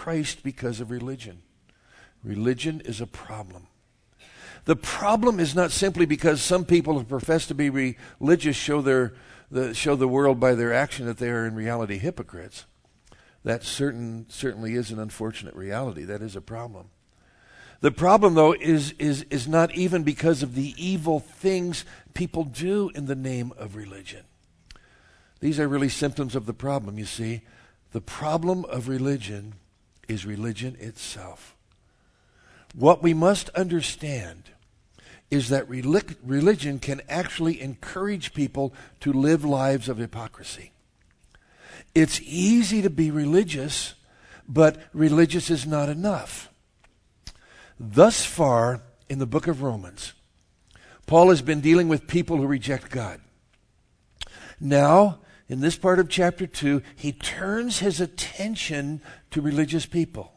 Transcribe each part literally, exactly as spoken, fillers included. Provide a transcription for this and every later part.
Christ because of religion. Religion is a problem. The problem is not simply because some people who profess to be religious show their the, show the world by their action that they are in reality hypocrites. That certain certainly is an unfortunate reality. That is a problem. The problem, though, is is is not even because of the evil things people do in the name of religion. These are really symptoms of the problem, you see. The problem of religion is religion itself. What we must understand is that religion can actually encourage people to live lives of hypocrisy. It's easy to be religious, but religious is not enough. Thus far in the book of Romans, Paul has been dealing with people who reject God. Now, in this part of chapter two, he turns his attention to religious people.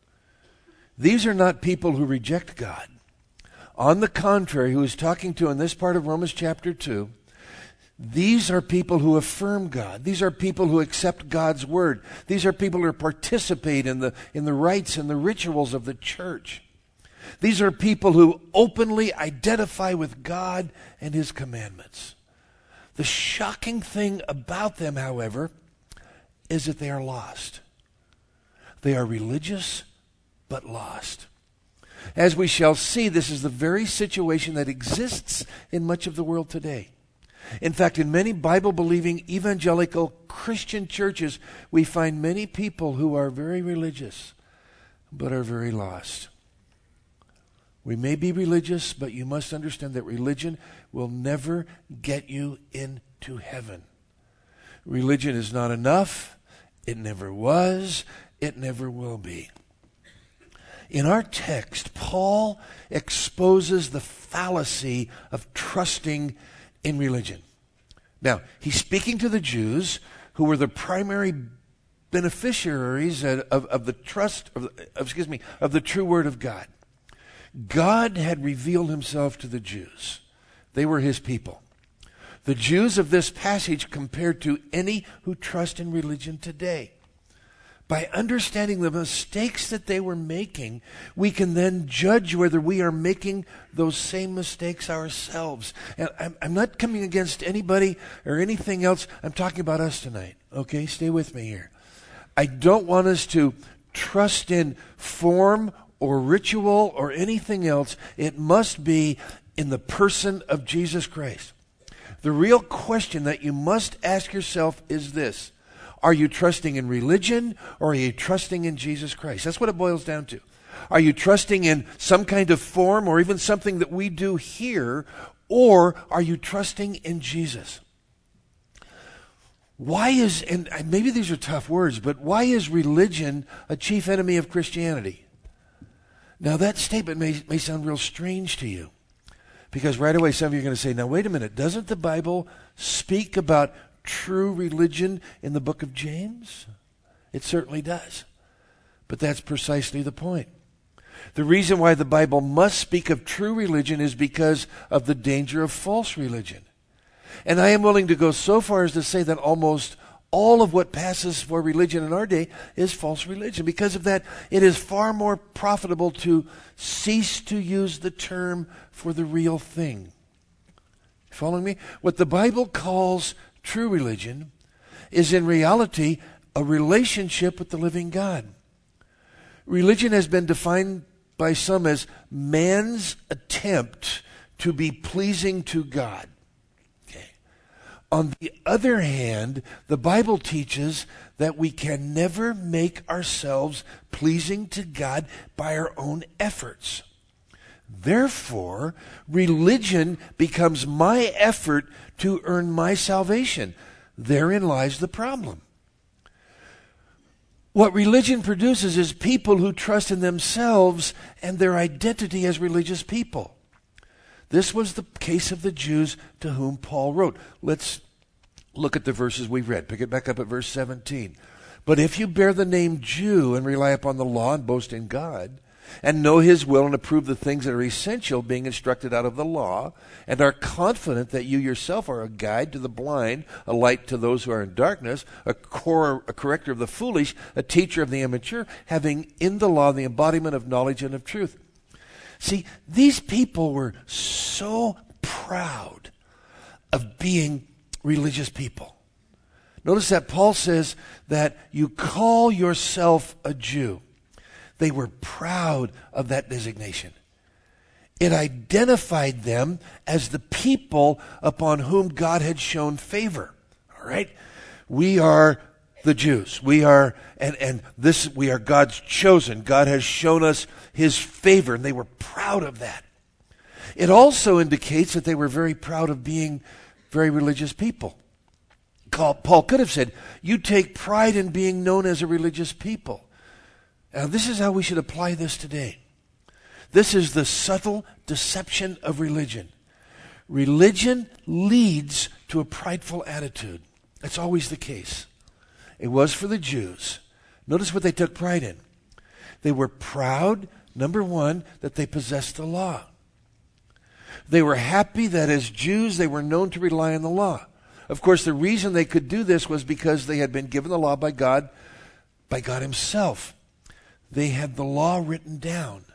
These are not people who reject God. On the contrary, who he's talking to in this part of Romans chapter two, these are people who affirm God. These are people who accept God's word. These are people who participate in the, in the rites and the rituals of the church. These are people who openly identify with God and his commandments. The shocking thing about them, however, is that they are lost. They are religious, but lost. As we shall see, this is the very situation that exists in much of the world today. In fact, in many Bible-believing evangelical Christian churches, we find many people who are very religious, but are very lost. We may be religious, but you must understand that religion will never get you into heaven. Religion is not enough. It never was. It never will be. In our text, Paul exposes the fallacy of trusting in religion. Now, he's speaking to the Jews who were the primary beneficiaries of, of, of the trust, of, of, excuse me, of the true word of God. God had revealed himself to the Jews. They were his people. The Jews of this passage compared to any who trust in religion today. By understanding the mistakes that they were making, we can then judge whether we are making those same mistakes ourselves. And I'm, I'm not coming against anybody or anything else. I'm talking about us tonight. Okay, stay with me here. I don't want us to trust in form or ritual or anything else. It must be in the person of Jesus Christ. The real question that you must ask yourself is this: are you trusting in religion or are you trusting in Jesus Christ? That's what it boils down to. Are you trusting in some kind of form or even something that we do here, or are you trusting in Jesus? Why is, and maybe these are tough words, but why is religion a chief enemy of Christianity? Now that statement may, may sound real strange to you, because right away some of you are going to say, now wait a minute, doesn't the Bible speak about true religion in the book of James? It certainly does. But that's precisely the point. The reason why the Bible must speak of true religion is because of the danger of false religion. And I am willing to go so far as to say that almost all of what passes for religion in our day is false religion. Because of that, it is far more profitable to cease to use the term for the real thing. Following me? What the Bible calls true religion is in reality a relationship with the living God. Religion has been defined by some as man's attempt to be pleasing to God. Okay. On the other hand, the Bible teaches that we can never make ourselves pleasing to God by our own efforts. Therefore, religion becomes my effort to earn my salvation. Therein lies the problem. What religion produces is people who trust in themselves and their identity as religious people. This was the case of the Jews to whom Paul wrote. Let's look at the verses we've read. Pick it back up at verse seventeen. But if you bear the name Jew and rely upon the law and boast in God, and know his will and approve the things that are essential, being instructed out of the law, and are confident that you yourself are a guide to the blind, a light to those who are in darkness, a, cor- a corrector of the foolish, a teacher of the immature, having in the law the embodiment of knowledge and of truth. See, these people were so proud of being religious people. Notice that Paul says that you call yourself a Jew. They were proud of that designation. It identified them as the people upon whom God had shown favor. All right? We are the Jews. We are, and, and this, we are God's chosen. God has shown us his favor, and they were proud of that. It also indicates that they were very proud of being very religious people. Paul could have said, you take pride in being known as a religious people. Now, this is how we should apply this today. This is the subtle deception of religion. Religion leads to a prideful attitude. That's always the case. It was for the Jews. Notice what they took pride in. They were proud, number one, that they possessed the law. They were happy that as Jews they were known to rely on the law. Of course, the reason they could do this was because they had been given the law by God, by God himself. They had the law written down.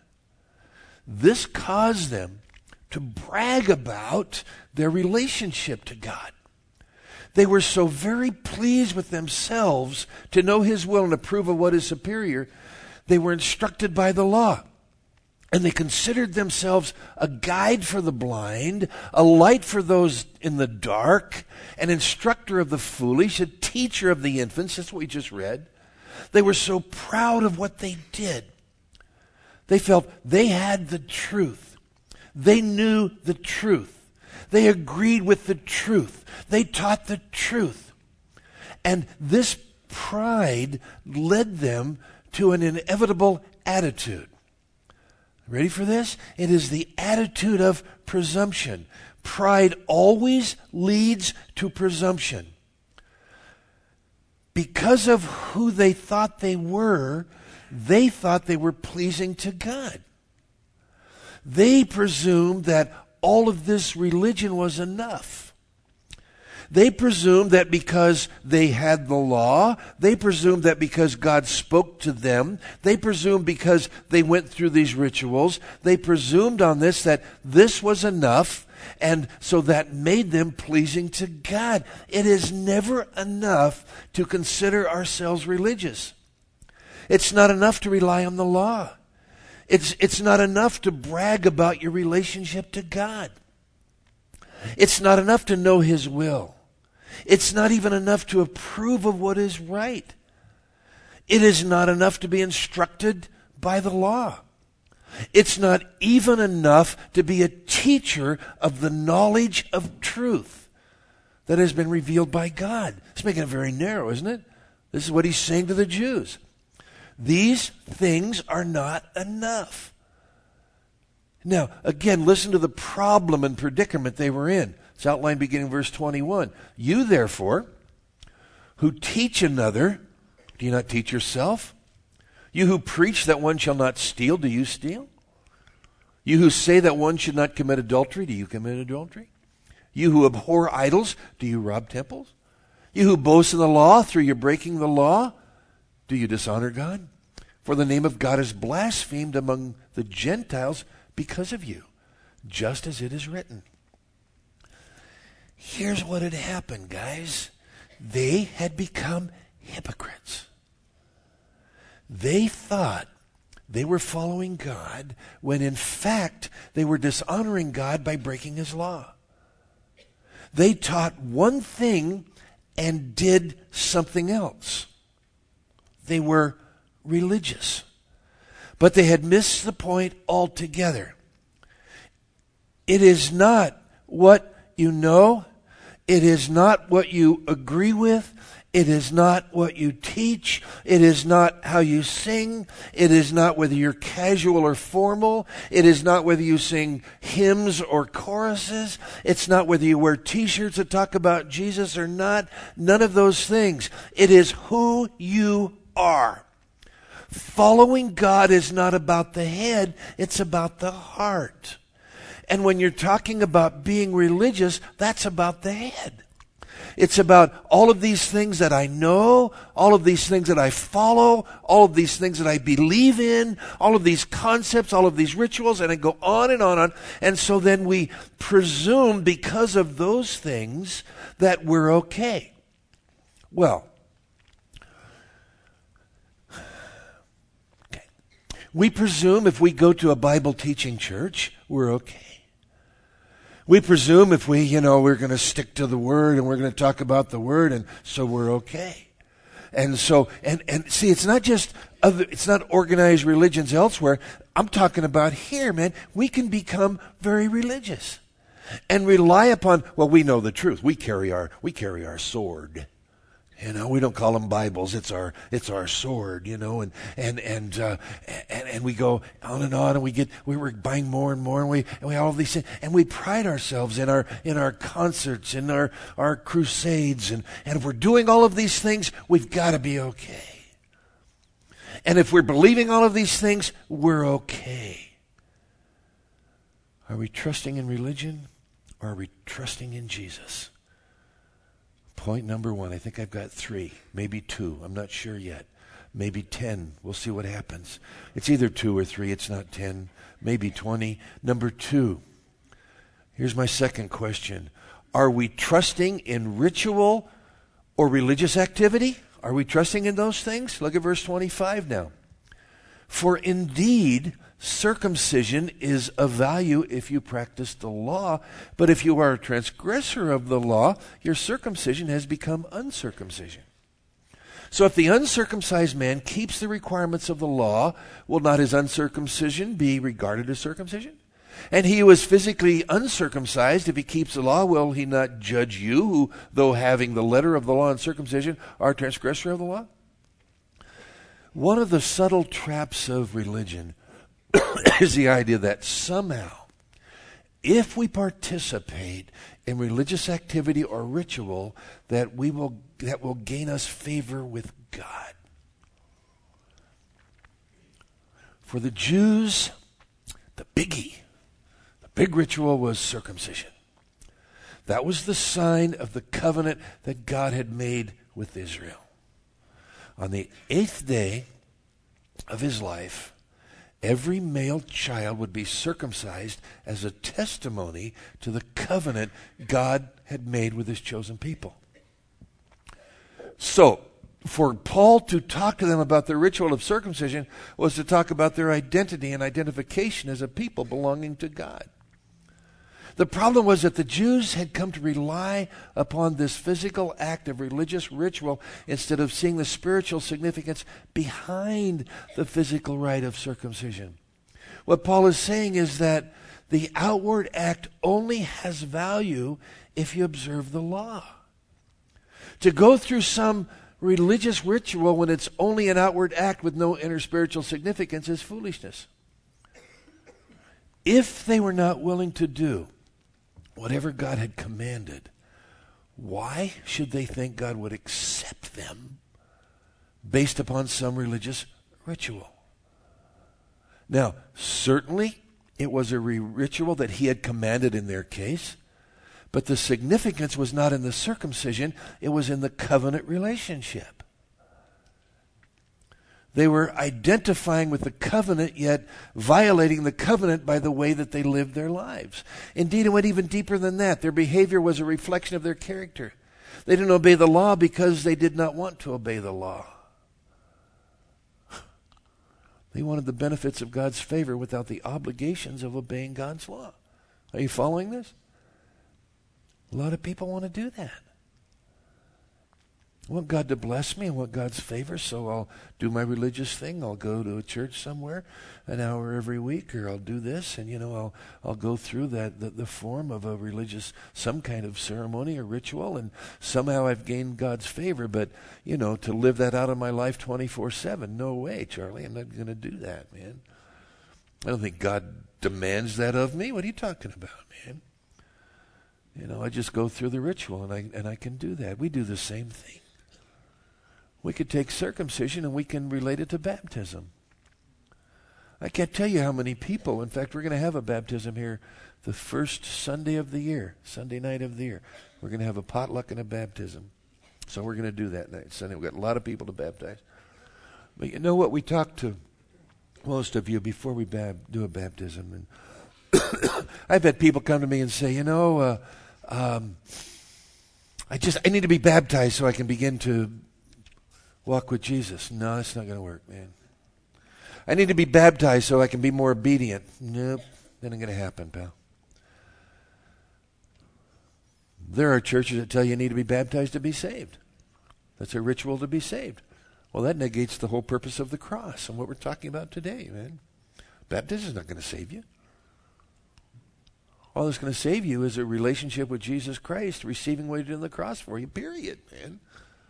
This caused them to brag about their relationship to God. They were so very pleased with themselves to know his will and approve of what is superior. They were instructed by the law. And they considered themselves a guide for the blind, a light for those in the dark, an instructor of the foolish, a teacher of the infants. That's what we just read. They were so proud of what they did. They felt they had the truth. They knew the truth. They agreed with the truth. They taught the truth. And this pride led them to an inevitable attitude. Ready for this? It is the attitude of presumption. Pride always leads to presumption. Because of who they thought they were, they thought they were pleasing to God. They presumed that all of this religion was enough. They presumed that because they had the law, they presumed that because God spoke to them, they presumed because they went through these rituals, they presumed on this that this was enough, and so that made them pleasing to God. It is never enough to consider ourselves religious. It's not enough to rely on the law. It's, it's not enough to brag about your relationship to God. It's not enough to know his will. It's not even enough to approve of what is right. It is not enough to be instructed by the law. It's not even enough to be a teacher of the knowledge of truth that has been revealed by God. It's making it very narrow, isn't it? This is what he's saying to the Jews. These things are not enough. Now, again, listen to the problem and predicament they were in. It's outlined beginning verse twenty-one. You, therefore, who teach another, do you not teach yourself? You who preach that one shall not steal, do you steal? You who say that one should not commit adultery, do you commit adultery? You who abhor idols, do you rob temples? You who boast in the law, through your breaking the law, do you dishonor God? For the name of God is blasphemed among the Gentiles because of you, just as it is written. Here's what had happened, guys. They had become hypocrites. They thought they were following God when in fact they were dishonoring God by breaking his law. They taught one thing and did something else. They were religious, but they had missed the point altogether. It is not what you know. It is not what you agree with. It is not what you teach. It is not how you sing. It is not whether you're casual or formal. It is not whether you sing hymns or choruses. It's not whether you wear t-shirts that talk about Jesus or not. None of those things. It is who you are. Following God is not about the head, it's about the heart. And when you're talking about being religious, that's about the head. It's about all of these things that I know, all of these things that I follow, all of these things that I believe in, all of these concepts, all of these rituals, and I go on and on and on. And so then we presume because of those things that we're okay. Well, okay. We presume if we go to a Bible teaching church, we're okay. We presume if we, you know, we're going to stick to the Word and we're going to talk about the Word, and so we're okay. And so, and, and see, it's not just other, it's not organized religions elsewhere. I'm talking about here, man. We can become very religious and rely upon, well, we know the truth. We carry our, we carry our sword. You know, we don't call them Bibles. It's our, it's our sword. You know, and and and uh, and, and we go on and on, and we get we were buying more and more, and we and we all these things, and we pride ourselves in our in our concerts, in our our crusades, and and if we're doing all of these things, we've got to be okay. And if we're believing all of these things, we're okay. Are we trusting in religion, or are we trusting in Jesus? Point number one. I think I've got three, maybe two. I'm not sure yet. Maybe ten. We'll see what happens. It's either two or three. It's not ten. Maybe twenty. Number two. Here's my second question. Are we trusting in ritual or religious activity? Are we trusting in those things? Look at verse twenty-five now. For indeed, circumcision is of value if you practice the law, but if you are a transgressor of the law, your circumcision has become uncircumcision. So if the uncircumcised man keeps the requirements of the law, will not his uncircumcision be regarded as circumcision? And he who is physically uncircumcised, if he keeps the law, will he not judge you, who, though having the letter of the law and circumcision, are a transgressor of the law? One of the subtle traps of religion is the idea that somehow, if we participate in religious activity or ritual, that we will that will gain us favor with God. For the Jews, the biggie, the big ritual was circumcision. That was the sign of the covenant that God had made with Israel. On the eighth day of his life, every male child would be circumcised as a testimony to the covenant God had made with his chosen people. So, for Paul to talk to them about the ritual of circumcision was to talk about their identity and identification as a people belonging to God. The problem was that the Jews had come to rely upon this physical act of religious ritual instead of seeing the spiritual significance behind the physical rite of circumcision. What Paul is saying is that the outward act only has value if you observe the law. To go through some religious ritual when it's only an outward act with no inner spiritual significance is foolishness. If they were not willing to do whatever God had commanded, why should they think God would accept them based upon some religious ritual? Now, certainly it was a re- ritual that he had commanded in their case, but the significance was not in the circumcision, it was in the covenant relationship. They were identifying with the covenant, yet violating the covenant by the way that they lived their lives. Indeed, it went even deeper than that. Their behavior was a reflection of their character. They didn't obey the law because they did not want to obey the law. They wanted the benefits of God's favor without the obligations of obeying God's law. Are you following this? A lot of people want to do that. I want God to bless me. I want God's favor, so I'll do my religious thing. I'll go to a church somewhere an hour every week, or I'll do this, and, you know, I'll I'll go through that the, the form of a religious, some kind of ceremony or ritual, and somehow I've gained God's favor. But, you know, to live that out of my life twenty-four seven, no way, Charlie. I'm not going to do that, man. I don't think God demands that of me. What are you talking about, man? You know, I just go through the ritual, and I and I can do that. We do the same thing. We could take circumcision and we can relate it to baptism. I can't tell you how many people, in fact, we're going to have a baptism here the first Sunday of the year, Sunday night of the year. We're going to have a potluck and a baptism. So we're going to do that night, Sunday. We've got a lot of people to baptize. But you know what? We talked to most of you before we bab- do a baptism. And I've had people come to me and say, you know, uh, um, I just, I need to be baptized so I can begin to walk with Jesus. No, that's not going to work, man. I need to be baptized so I can be more obedient. Nope, that ain't going to happen, pal. There are churches that tell you you need to be baptized to be saved. That's a ritual to be saved. Well, that negates the whole purpose of the cross and what we're talking about today, man. Baptism is not going to save you. All that's going to save you is a relationship with Jesus Christ, receiving what he did on the cross for you, period, man.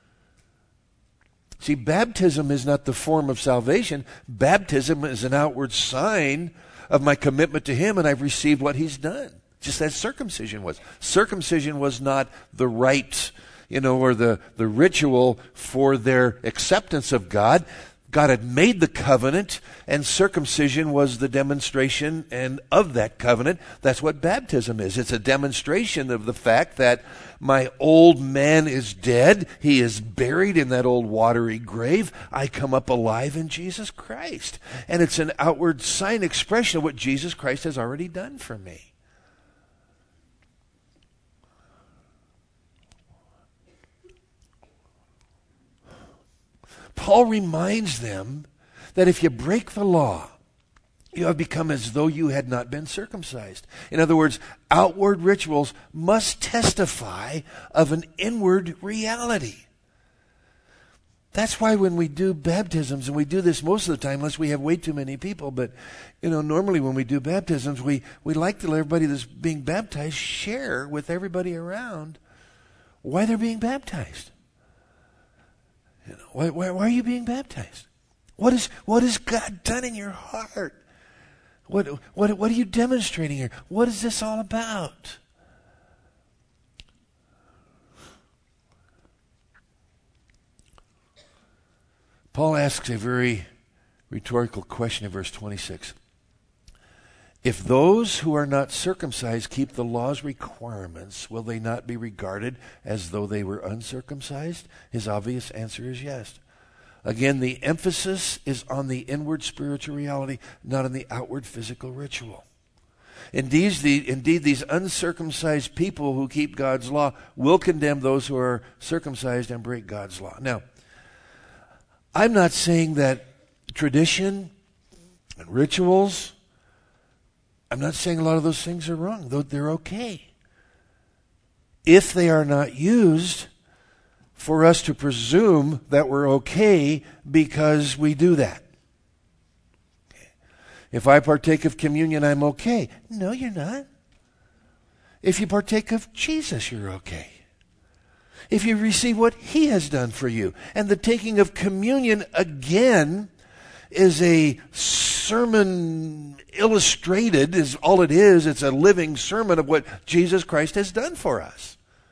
See, baptism is not the form of salvation. Baptism is an outward sign of my commitment to him, and I've received what he's done. Just as circumcision was. Circumcision was not the rite, you know, or the, the ritual for their acceptance of God. God had made the covenant, and circumcision was the demonstration and of that covenant. That's what baptism is. It's a demonstration of the fact that my old man is dead. He is buried in that old watery grave. I come up alive in Jesus Christ. And it's an outward sign expression of what Jesus Christ has already done for me. Paul reminds them that if you break the law, you have become as though you had not been circumcised. In other words, outward rituals must testify of an inward reality. That's why when we do baptisms, and we do this most of the time, unless we have way too many people, but you know, normally when we do baptisms, we, we like to let everybody that's being baptized share with everybody around why they're being baptized. You know, why, why, why are you being baptized? What is what has God done in your heart? What what what are you demonstrating here? What is this all about? Paul asks a very rhetorical question in verse twenty-six. If those who are not circumcised keep the law's requirements, will they not be regarded as though they were uncircumcised? His obvious answer is yes. Again, the emphasis is on the inward spiritual reality, not on the outward physical ritual. Indeed, the, indeed, these uncircumcised people who keep God's law will condemn those who are circumcised and break God's law. Now, I'm not saying that tradition and rituals, I'm not saying a lot of those things are wrong, though they're okay, if they are not used for us to presume that we're okay because we do that. If I partake of communion, I'm okay. No, you're not. If you partake of Jesus, you're okay. If you receive what he has done for you. And the taking of communion, again, is a sermon illustrated, is all it is. It's a living sermon of what Jesus Christ has done for us.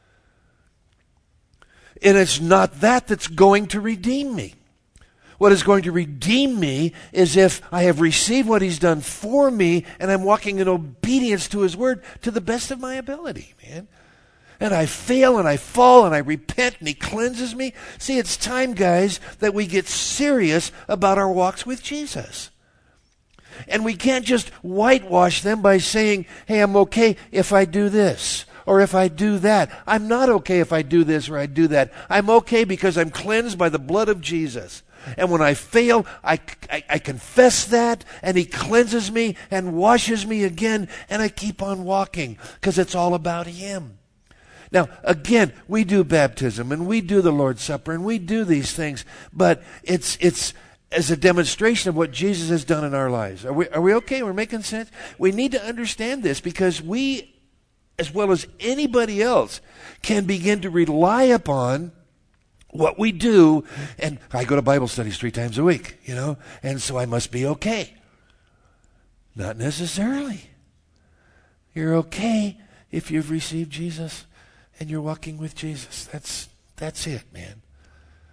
And it's not that that's going to redeem me. What is going to redeem me is if I have received what he's done for me and I'm walking in obedience to his word to the best of my ability, man. And I fail and I fall and I repent and he cleanses me. See, it's time, guys, that we get serious about our walks with Jesus. And we can't just whitewash them by saying, hey, I'm okay if I do this. Or if I do that. I'm not okay if I do this or I do that. I'm okay because I'm cleansed by the blood of Jesus. And when I fail, I, I, I confess that, and he cleanses me and washes me again, and I keep on walking because it's all about him. Now, again, we do baptism, and we do the Lord's Supper, and we do these things, but it's it's as a demonstration of what Jesus has done in our lives. Are we, are we okay? We're making sense? We need to understand this because we, as well as anybody else, can begin to rely upon what we do. And I go to Bible studies three times a week, you know, and so I must be okay. Not necessarily. You're okay if you've received Jesus and you're walking with Jesus. That's that's it, man.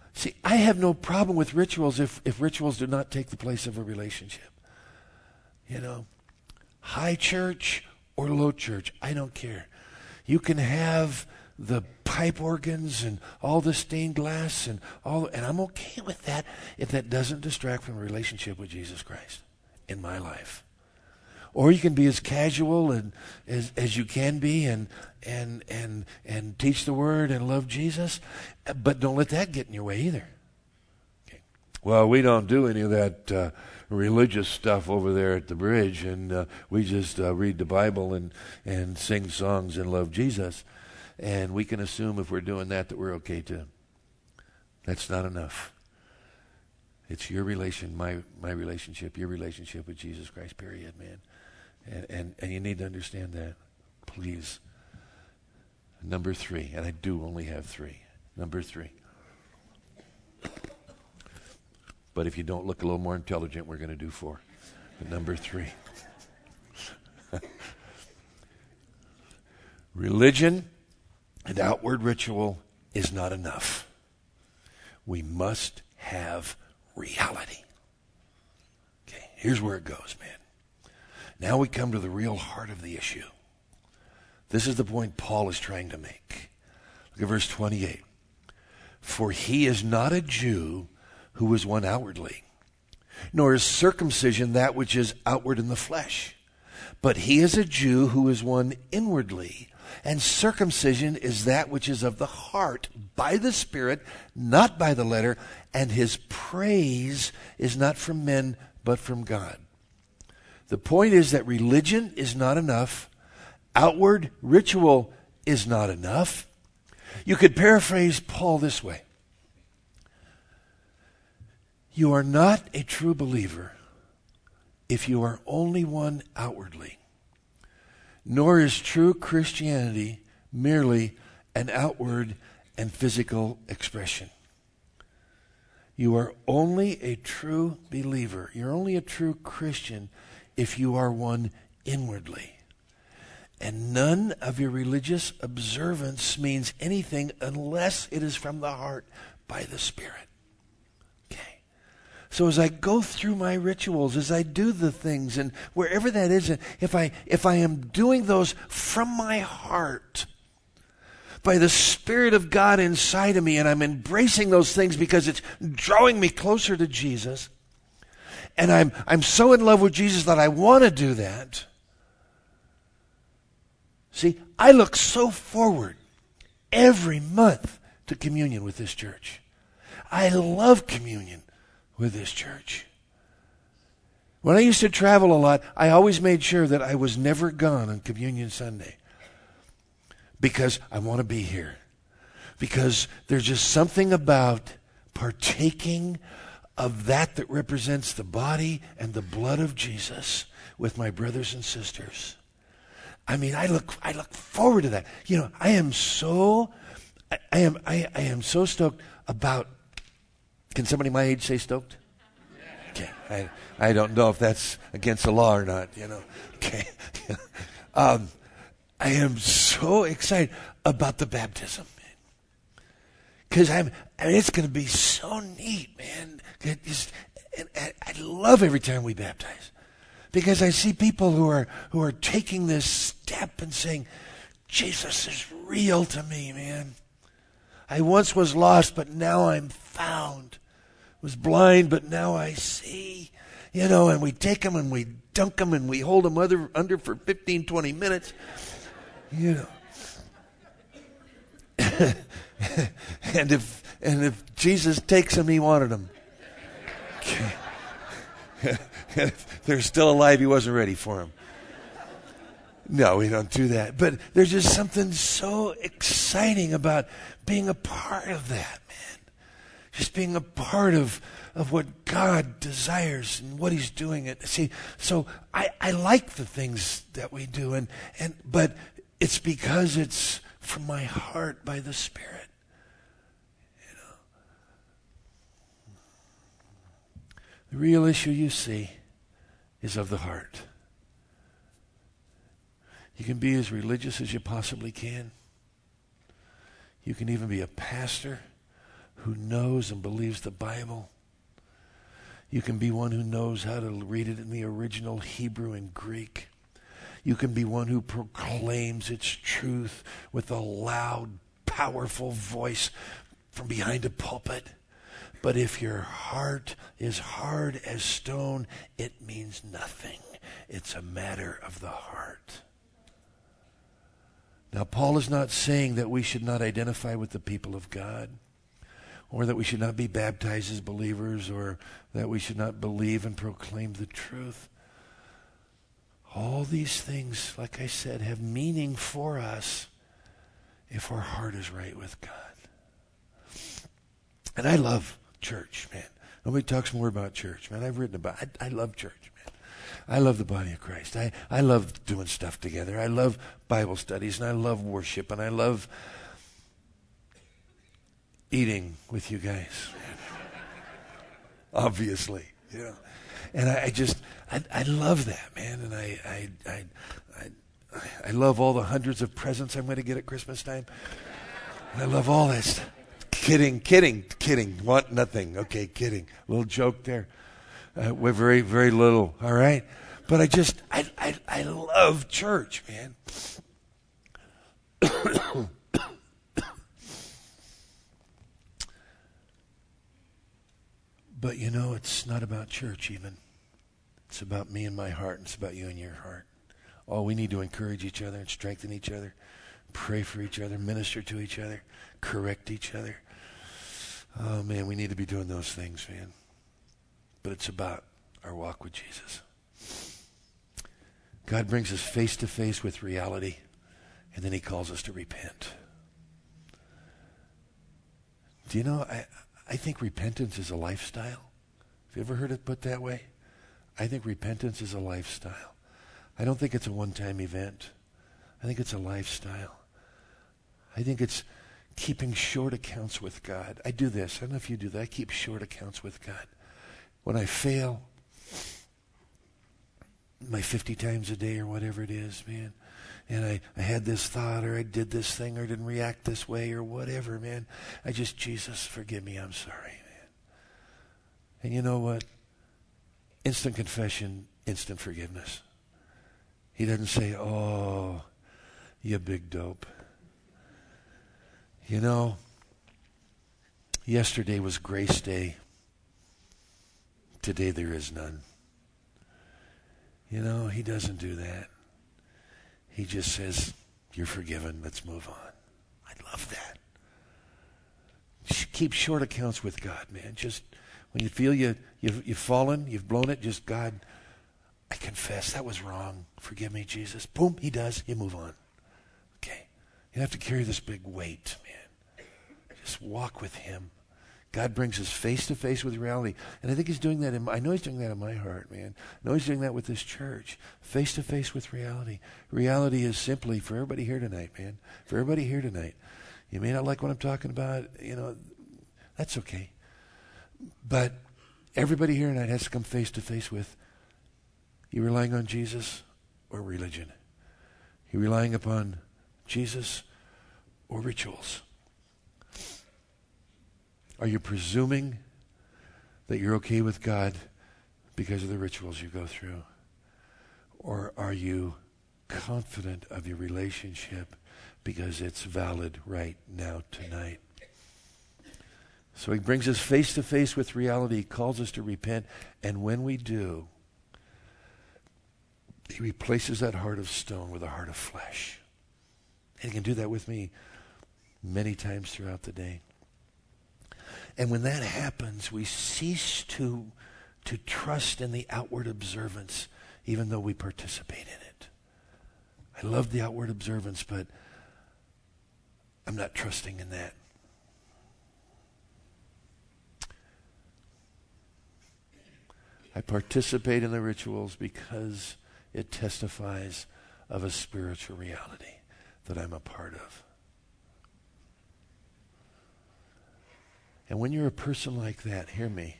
See, I have no problem with rituals if, if rituals do not take the place of a relationship. You know, high church or low church, I don't care. You can have the pipe organs and all the stained glass and all, and I'm okay with that if that doesn't distract from a relationship with Jesus Christ in my life. Or you can be as casual and as as you can be and and and and teach the word and love Jesus, but don't let that get in your way either. Okay. Well, we don't do any of that uh, religious stuff over there at the bridge, and uh, we just uh, read the Bible and and sing songs and love Jesus, and we can assume if we're doing that that we're okay too. That's not enough. It's your relation, my my relationship, your relationship with Jesus Christ, period, man. And, and and you need to understand that, please. Number three, and I do only have three. Number three. But if you don't look a little more intelligent, we're going to do four. But number three. Religion and outward ritual is not enough. We must have reality. Okay, here's where it goes, man. Now we come to the real heart of the issue. This is the point Paul is trying to make. Look at verse twenty-eight. For he is not a Jew who is one outwardly, nor is circumcision that which is outward in the flesh. But he is a Jew who is one inwardly, and circumcision is that which is of the heart, by the Spirit, not by the letter, and his praise is not from men, but from God. The point is that religion is not enough. Outward ritual is not enough. You could paraphrase Paul this way. You are not a true believer if you are only one outwardly, nor is true Christianity merely an outward and physical expression. You are only a true believer. You're only a true Christian if you are one inwardly. And none of your religious observance means anything unless it is from the heart by the Spirit. Okay. So as I go through my rituals, as I do the things, and wherever that is, if I if I am doing those from my heart, by the Spirit of God inside of me, and I'm embracing those things because it's drawing me closer to Jesus, and I'm I'm so in love with Jesus that I want to do that. See, I look so forward every month to communion with this church. I love communion with this church. When I used to travel a lot, I always made sure that I was never gone on Communion Sunday because I want to be here. Because there's just something about partaking of that that represents the body and the blood of Jesus with my brothers and sisters. I mean, I look I look forward to that. You know, I am so I, I am I, I am so stoked about. Can somebody my age say stoked? Okay. I I don't know if that's against the law or not, you know. Okay. um, I am so excited about the baptism, man. Because I'm I mean, it's going to be so neat, man. It just, and I, I love every time we baptize. Because I see people who are who are taking this step and saying, Jesus is real to me, man. I once was lost, but now I'm found. Was blind, but now I see. You know, and we take them and we dunk them and we hold them under, under for fifteen, twenty minutes. You know. and if and if Jesus takes them, he wanted them. Okay. If they're still alive, he wasn't ready for them. No, we don't do that. But there's just something so exciting about being a part of that, man. Just being a part of, of what God desires and what he's doing. It. See, so I, I like the things that we do, and, and but it's because it's from my heart by the Spirit. You know. The real issue, you see, is of the heart. You can be as religious as you possibly can. You can even be a pastor who knows and believes the Bible. You can be one who knows how to read it in the original Hebrew and Greek. You can be one who proclaims its truth with a loud, powerful voice from behind a pulpit. But if your heart is hard as stone, it means nothing. It's a matter of the heart. Now, Paul is not saying that we should not identify with the people of God, or that we should not be baptized as believers, or that we should not believe and proclaim the truth. All these things, like I said, have meaning for us if our heart is right with God. And I love church, man. Nobody talks more about church, man. I've written about it. I, I love church, man. I love the body of Christ. I, I love doing stuff together. I love Bible studies, and I love worship, and I love eating with you guys. Obviously, you know. And I, I just, I, I love that, man. And I, I, I, I, I love all the hundreds of presents I'm going to get at Christmas time. And I love all that stuff. Kidding, kidding, kidding. Want nothing. Okay, kidding. Little joke there. Uh, we're very, very little. All right. But I just, I, I, I love church, man. But you know, it's not about church even. It's about me and my heart, and it's about you and your heart. Oh, we need to encourage each other and strengthen each other, pray for each other, minister to each other, correct each other. Oh, man, we need to be doing those things, man. But it's about our walk with Jesus. God brings us face to face with reality, and then he calls us to repent. Do you know, I, I think repentance is a lifestyle. Have you ever heard it put that way? I think repentance is a lifestyle. I don't think it's a one-time event. I think it's a lifestyle. I think it's keeping short accounts with God. I do this. I don't know if you do that. I keep short accounts with God. When I fail, my fifty times a day or whatever it is, man, and I, I had this thought, or I did this thing, or didn't react this way, or whatever, man, I just, Jesus, forgive me, I'm sorry, man. And you know what? Instant confession, instant forgiveness. He doesn't say, oh, you big dope. You know, yesterday was grace day. Today there is none. You know, he doesn't do that. He just says, you're forgiven, let's move on. I love that. Just keep short accounts with God, man. Just when you feel you, you've, you've fallen, you've blown it, just, God, I confess that was wrong. Forgive me, Jesus. Boom, he does. You move on. Okay. You don't have to carry this big weight, man. Just walk with him. God brings us face to face with reality. And I think he's doing that in my, I know he's doing that in my heart, man. I know he's doing that with this church. Face to face with reality. Reality is simply, for everybody here tonight, man, for everybody here tonight, you may not like what I'm talking about, you know, that's okay. But everybody here tonight has to come face to face with, you relying on Jesus or religion? You relying upon Jesus or rituals? Are you presuming that you're okay with God because of the rituals you go through? Or are you confident of your relationship because it's valid right now, tonight? So he brings us face to face with reality. He calls us to repent. And when we do, he replaces that heart of stone with a heart of flesh. And he can do that with me many times throughout the day. And when that happens, we cease to, to trust in the outward observance, even though we participate in it. I love the outward observance, but I'm not trusting in that. I participate in the rituals because it testifies of a spiritual reality that I'm a part of. And when you're a person like that, hear me,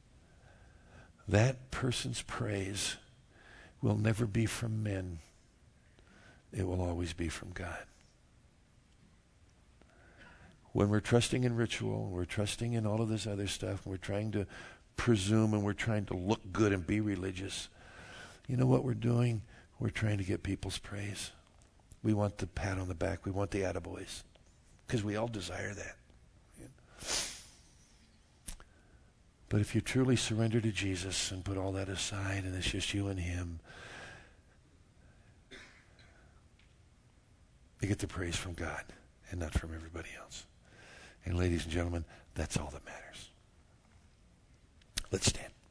that person's praise will never be from men. It will always be from God. when we're trusting in ritual, we're trusting in all of this other stuff, and we're trying to presume and we're trying to look good and be religious, you know what we're doing? We're trying to get people's praise. We want the pat on the back. We want the attaboys. Because we all desire that. But if you truly surrender to Jesus and put all that aside and it's just you and him, you get the praise from God and not from everybody else. And ladies and gentlemen, that's all that matters. Let's stand.